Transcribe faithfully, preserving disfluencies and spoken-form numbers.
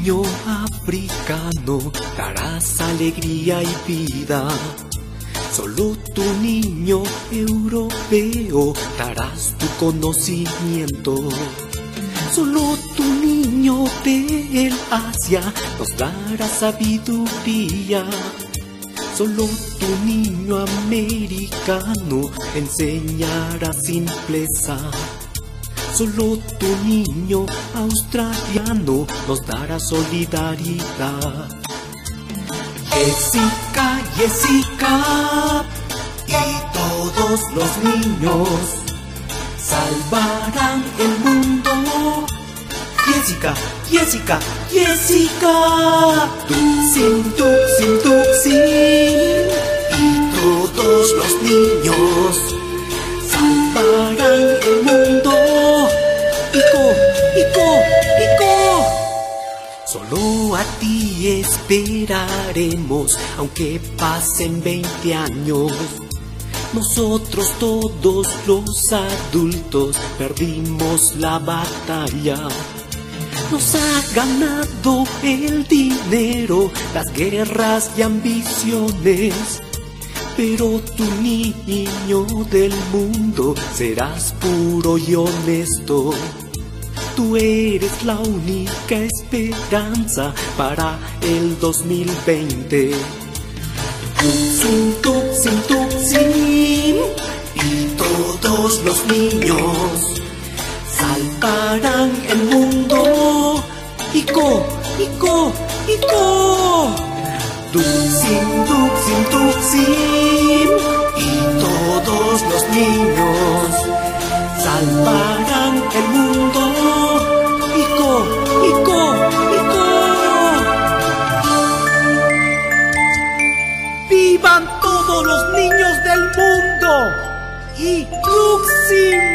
niño africano darás alegría y vida. Solo tu niño europeo darás tu conocimiento. Solo tu niño del Asia nos dará sabiduría. Solo tu niño americano enseñará simpleza. Solo tu niño australiano nos dará solidaridad. Jessica, Jessica y todos los niños salvarán el mundo. Jessica, Jessica, Jessica, Tuxin, Tuxin, Tuxin y todos los niños salvarán el mundo. Ico, Ico, Ico. Solo a ti esperaremos, aunque pasen veinte años. Nosotros todos los adultos perdimos la batalla. Nos ha ganado el dinero, las guerras y ambiciones. Pero tu niño del mundo serás puro y honesto. Tú eres la única esperanza para el dos mil veinte. Tuxin, Tuxin, Tuxin y todos los niños salvarán el mundo. Ico, Ico, Ico. Tuxin, Tuxin, Tuxin y todos los niños salvarán el mundo. Ico, Ico, Ico. ¡Vivan todos los niños del mundo! Y Tuxin.